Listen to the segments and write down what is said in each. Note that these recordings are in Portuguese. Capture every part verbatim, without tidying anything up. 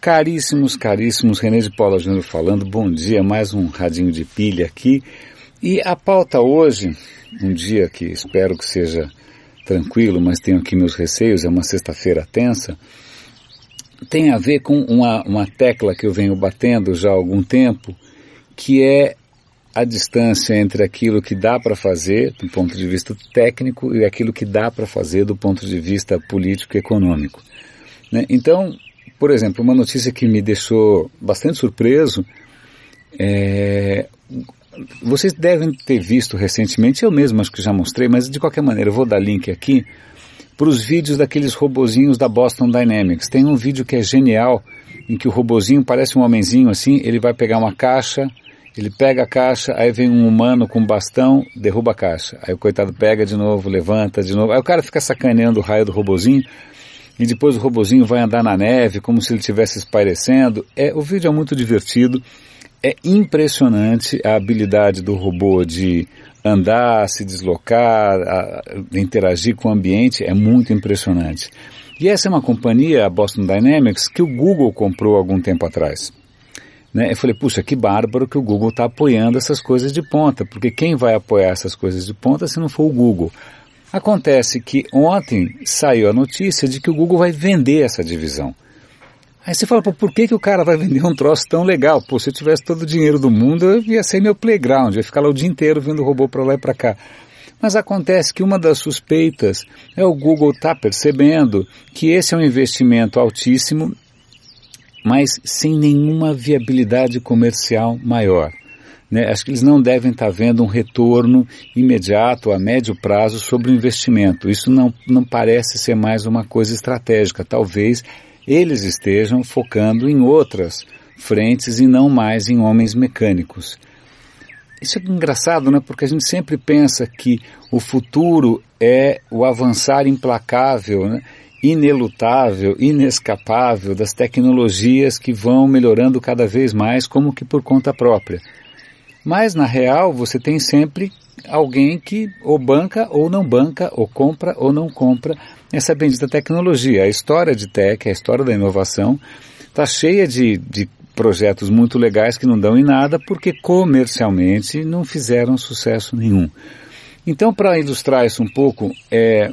Caríssimos, caríssimos, René de Paula Júnior falando, bom dia, mais um radinho de pilha aqui. E a pauta hoje, um dia que espero que seja tranquilo, mas tenho aqui meus receios, é uma sexta-feira tensa, tem a ver com uma, uma tecla que eu venho batendo já há algum tempo, que é a distância entre aquilo que dá para fazer do ponto de vista técnico e aquilo que dá para fazer do ponto de vista político e econômico. Né? Então, por exemplo, uma notícia que me deixou bastante surpreso, é, vocês devem ter visto recentemente, eu mesmo acho que já mostrei, mas de qualquer maneira eu vou dar link aqui para os vídeos daqueles robozinhos da Boston Dynamics. Tem um vídeo que é genial, em que o robozinho parece um homenzinho assim, ele vai pegar uma caixa, ele pega a caixa, aí vem um humano com um bastão, derruba a caixa. Aí o coitado pega de novo, levanta de novo, aí o cara fica sacaneando o raio do robozinho, e depois o robozinho vai andar na neve, como se ele estivesse espairecendo. É, o vídeo é muito divertido, é impressionante a habilidade do robô de andar, se deslocar, a, a interagir com o ambiente, é muito impressionante. E essa é uma companhia, a Boston Dynamics, que o Google comprou há algum tempo atrás. Né? Eu falei, puxa, que bárbaro que o Google está apoiando essas coisas de ponta, porque quem vai apoiar essas coisas de ponta se não for o Google? Acontece que ontem saiu a notícia de que o Google vai vender essa divisão. Aí você fala, pô, por que, que o cara vai vender um troço tão legal? Pô, se eu tivesse todo o dinheiro do mundo, eu ia ser meu playground, eu ia ficar lá o dia inteiro vendo robô para lá e para cá. Mas acontece que uma das suspeitas é o Google estar tá percebendo que esse é um investimento altíssimo, mas sem nenhuma viabilidade comercial maior. Né? Acho que eles não devem estar vendo um retorno imediato, a médio prazo, sobre o investimento. Isso não, não parece ser mais uma coisa estratégica. Talvez eles estejam focando em outras frentes e não mais em homens mecânicos. Isso é engraçado, né? Porque a gente sempre pensa que o futuro é o avançar implacável, né? Inelutável, inescapável das tecnologias que vão melhorando cada vez mais, como que por conta própria. Mas, na real, você tem sempre alguém que ou banca ou não banca, ou compra ou não compra essa bendita tecnologia. A história de tech, a história da inovação, está cheia de, de projetos muito legais que não dão em nada, porque comercialmente não fizeram sucesso nenhum. Então, para ilustrar isso um pouco, é,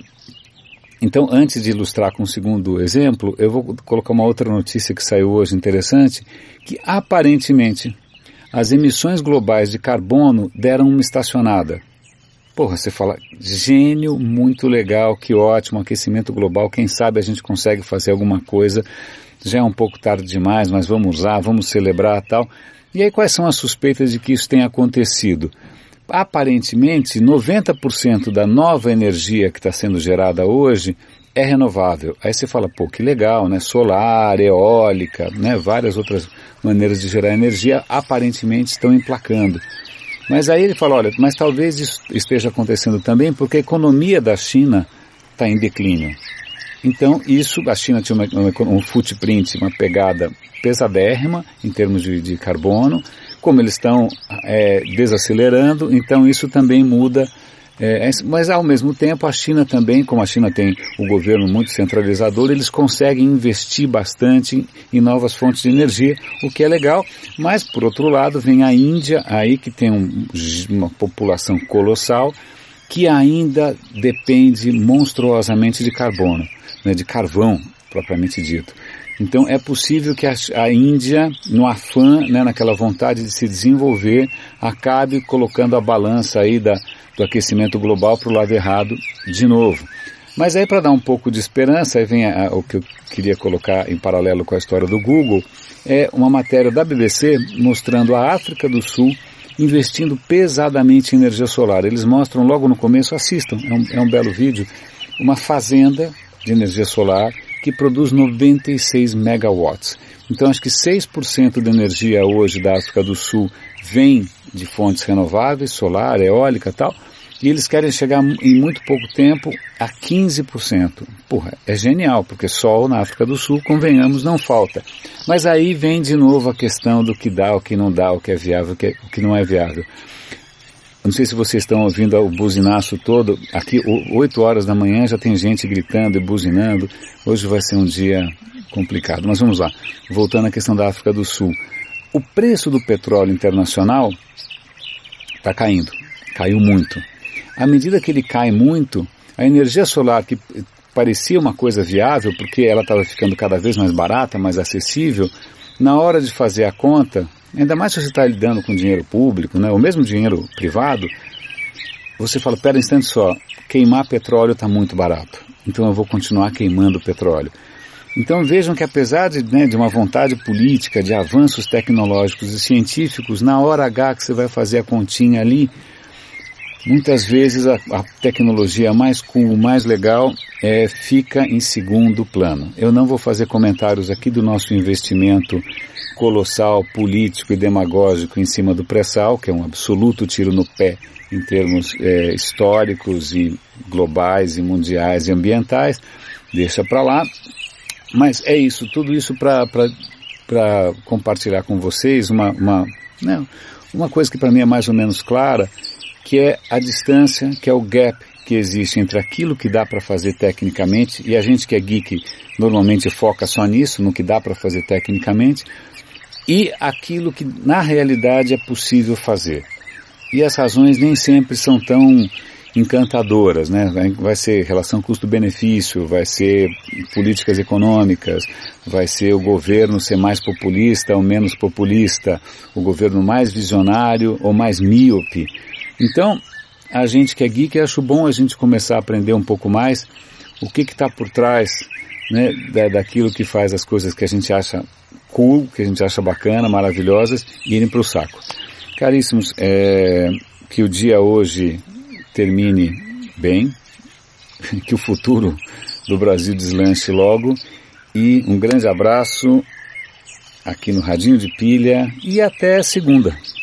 então, antes de ilustrar com o segundo exemplo, eu vou colocar uma outra notícia que saiu hoje interessante, que aparentemente as emissões globais de carbono deram uma estacionada. Porra, você fala, gênio, muito legal, que ótimo, aquecimento global, quem sabe a gente consegue fazer alguma coisa, já é um pouco tarde demais, mas vamos lá, vamos celebrar e tal. E aí quais são as suspeitas de que isso tenha acontecido? Aparentemente, noventa por cento da nova energia que está sendo gerada hoje é renovável. Aí você fala, pô, que legal, né? Solar, eólica, né? Várias outras maneiras de gerar energia aparentemente estão emplacando. Mas aí ele fala, olha, mas talvez isso esteja acontecendo também porque a economia da China está em declínio. Então isso, a China tinha uma, uma, um footprint, uma pegada pesadérrima em termos de, de carbono. Como eles estão é, desacelerando, então isso também muda. É, mas ao mesmo tempo a China também, como a China tem o governo muito centralizador, eles conseguem investir bastante em, em novas fontes de energia, o que é legal, mas por outro lado vem a Índia aí que tem um, uma população colossal que ainda depende monstruosamente de carbono, né, de carvão propriamente dito. Então é possível que a, a Índia, no afã, né, naquela vontade de se desenvolver, acabe colocando a balança aí da, do aquecimento global para o lado errado de novo. Mas aí para dar um pouco de esperança, aí vem a, a, o que eu queria colocar em paralelo com a história do Google, é uma matéria da B B C mostrando a África do Sul investindo pesadamente em energia solar. Eles mostram logo no começo, assistam, é um, é um belo vídeo, uma fazenda de energia solar que produz noventa e seis megawatts. Então acho que seis por cento da energia hoje da África do Sul vem de fontes renováveis, solar, eólica e tal, e eles querem chegar em muito pouco tempo a quinze por cento. Porra, é genial, porque sol na África do Sul, convenhamos, não falta. Mas aí vem de novo a questão do que dá, o que não dá, o que é viável, o que, é, o que não é viável. não sei se vocês estão ouvindo o buzinaço todo, aqui oito horas da manhã já tem gente gritando e buzinando, hoje vai ser um dia complicado. Mas vamos lá, voltando à questão da África do Sul. O preço do petróleo internacional está caindo, caiu muito. À medida que ele cai muito, a energia solar, que parecia uma coisa viável, porque ela estava ficando cada vez mais barata, mais acessível, na hora de fazer a conta, ainda mais se você está lidando com dinheiro público, né, ou mesmo dinheiro privado, você fala, pera um instante só, queimar petróleo está muito barato, então eu vou continuar queimando petróleo. Então vejam que apesar de, né, de uma vontade política, de avanços tecnológicos e científicos, na hora H que você vai fazer a continha ali, muitas vezes a, a tecnologia mais cool, mais legal, é, fica em segundo plano. Eu não vou fazer comentários aqui do nosso investimento colossal, político e demagógico em cima do pré-sal, que é um absoluto tiro no pé em termos é, históricos e globais e mundiais e ambientais. Deixa para lá. Mas é isso, tudo isso para compartilhar com vocês uma, uma, né, uma coisa que para mim é mais ou menos clara, que é a distância, que é o gap que existe entre aquilo que dá para fazer tecnicamente, e a gente que é geek normalmente foca só nisso, no que dá para fazer tecnicamente, e aquilo que na realidade é possível fazer. E as razões nem sempre são tão encantadoras, né? Vai ser relação custo-benefício, vai ser políticas econômicas, vai ser o governo ser mais populista ou menos populista, o governo mais visionário ou mais míope. Então, a gente que é geek, acho bom a gente começar a aprender um pouco mais o que está por trás, né, da, daquilo que faz as coisas que a gente acha cool, que a gente acha bacana, maravilhosas, irem para o saco. Caríssimos, é, que o dia hoje termine bem, que o futuro do Brasil deslanche logo, e um grande abraço aqui no Radinho de Pilha e até segunda.